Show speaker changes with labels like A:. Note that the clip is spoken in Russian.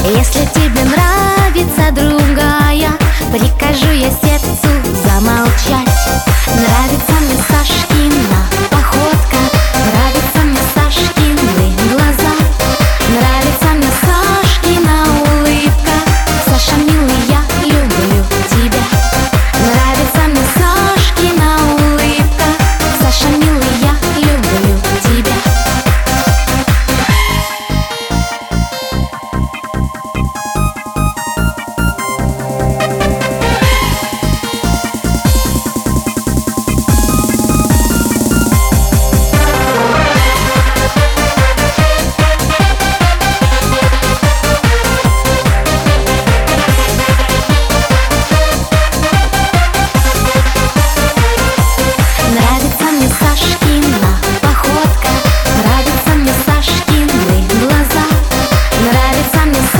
A: Если тебе нравится другая, прикажу я сердцу замолчать. Нравится мне Сашкина походка, нравится мне Сашкины глаза, нравится мне Сашкина улыбка. Саша, милый, я люблю тебя. Нравится мне Сашкина улыбка. Саша, милый, я люблю тебя. Нравится мне Сашкина походка, нравится мне Сашкины глаза, нравится мне